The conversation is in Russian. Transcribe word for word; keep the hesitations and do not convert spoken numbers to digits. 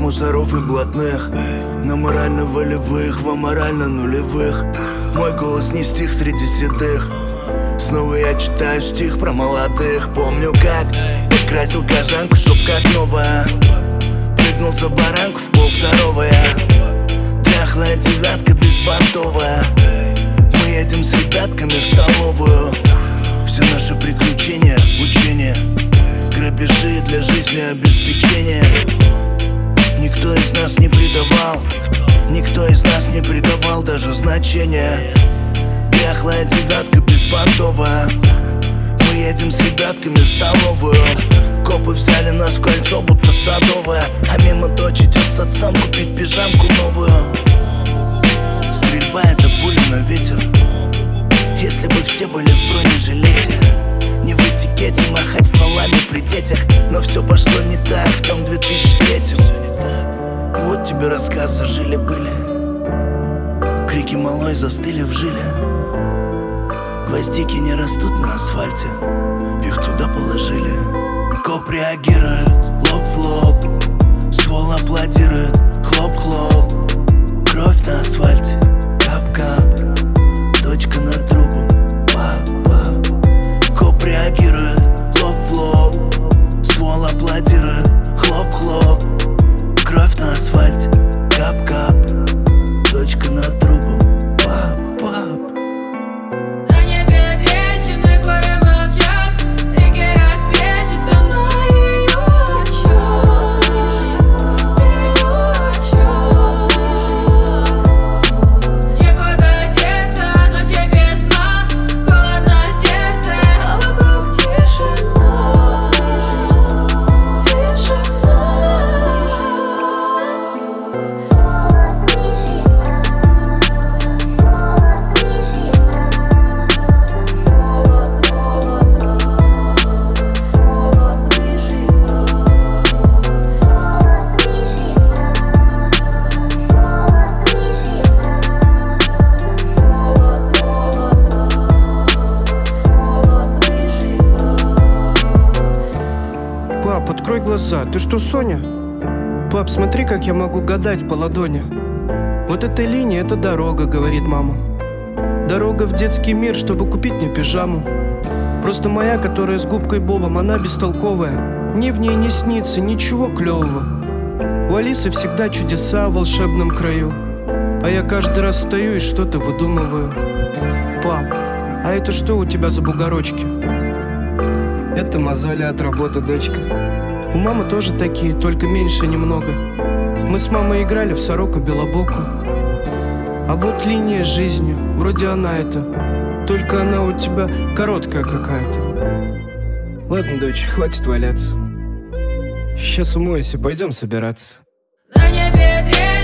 мусоров и блатных, на морально-волевых, в аморально-нулевых. Мой голос не стих среди седых. Снова я читаю стих про молодых. Помню, как красил кожанку, чтоб как новая. Прыгнул за баранку в полвторого я. Дряхлая девятка беспонтовая. Мы едем с ребятками в столовую. Все наши приключения, учения, грабежи для жизни обеспечения. Никто из нас не предавал, никто из нас не придавал даже значения. Дряхлая девятка беспонтовая. Мы едем с ребятками в столовую. Копы взяли нас в кольцо, будто садовая. А мимо дочь идет с отцом купить пижамку новую. Стрельба — это пуля на ветер. Если бы все были в бронежилете, не в этикете махать стволами при детях. Но все пошло не так в том две тысячи третьем. Вот тебе рассказ о жили-были. Крики малой застыли в жиле. Гвоздики не растут на асфальте, их туда положили. Коп реагирует, лоб в лоб. Ствол аплодирует, хлоп-хлоп. Кровь на асфальте, кап-кап. Точка над трупом, пап-пап. Коп реагирует, лоб в лоб. Ствол аплодирует, хлоп-хлоп. Кровь на асфальте, кап-кап. Точка над трупом, пап-пап. Пап, открой глаза, ты что, Соня? Пап, смотри, как я могу гадать по ладони. Вот эта линия — это дорога, говорит мама. Дорога в детский мир, чтобы купить мне пижаму. Просто моя, которая с губкой Бобом, она бестолковая. Мне в ней не снится ничего клевого. У Алисы всегда чудеса в волшебном краю, а я каждый раз стою и что-то выдумываю. Пап, а это что у тебя за бугорочки? Это мозоли от работы, дочка. У мамы тоже такие, только меньше немного. Мы с мамой играли в сороку-белобоку. А вот линия жизни, вроде она это, только она у тебя короткая какая-то. Ладно, дочь, хватит валяться. Сейчас умоюсь и пойдем собираться. На небе дрель.